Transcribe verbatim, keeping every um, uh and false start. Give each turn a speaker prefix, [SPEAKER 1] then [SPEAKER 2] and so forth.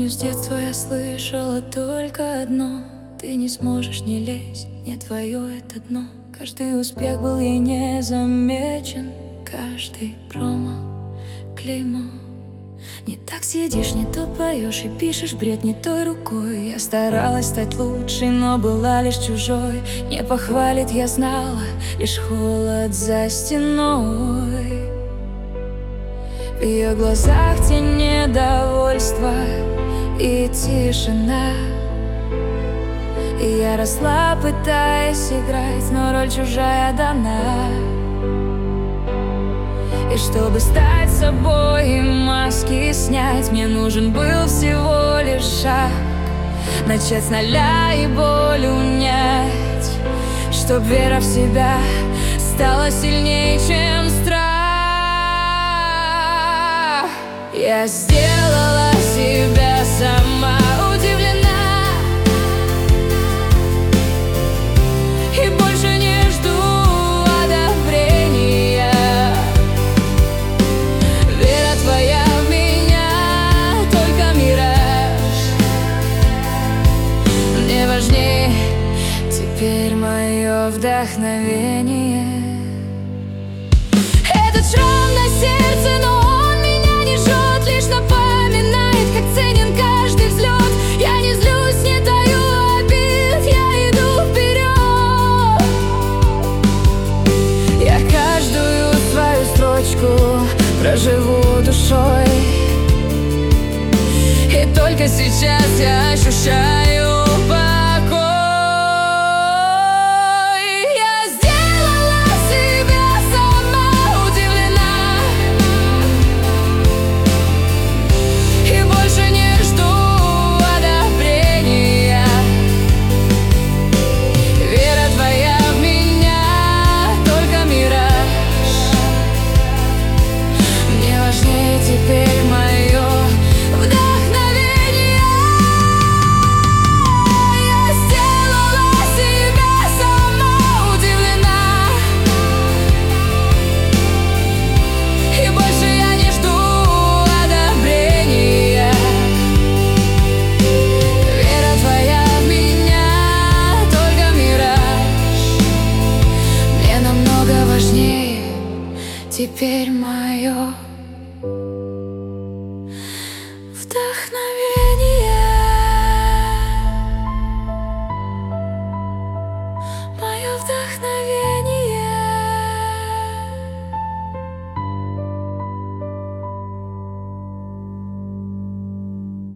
[SPEAKER 1] Помню, с детства я слышала только одно: ты не сможешь не лезть, не твое это дно. Каждый успех был ей незамечен, каждый промах клеймо. Не так сидишь, не то поешь и пишешь бред не той рукой. Я старалась стать лучшей, но была лишь чужой. Не похвалит, я знала, лишь холод за стеной. В ее глазах тень недовольства и тишина. И я росла, пытаясь играть, но роль чужая дана. И чтобы стать собой и маски снять, мне нужен был всего лишь шаг. Начать с нуля и боль унять, чтоб вера в себя стала сильнее, чем страх. Я сделала себя сама удивлена, и больше не жду одобрения. Вера твоя в меня только мираж. Мне важнее теперь мое вдохновение. Этот шрам на сердце, но он меня не жжет, лишь напоминает, как ценен каждый взлет. Я не злюсь, не таю обид, я иду вперед. Я каждую свою строчку проживу душой, и только сейчас я ощущаю покой. Я сделала себя сама удивлена, и больше не жду одобрения. Вера твоя в меня только мираж. Мне важнее теперь мое вдохновение. Я сделала себя сама удивлена, и больше я не жду одобрения. Вера твоя в меня только мираж. Мне намного важнее теперь мое вдохновение. Мое вдохновение.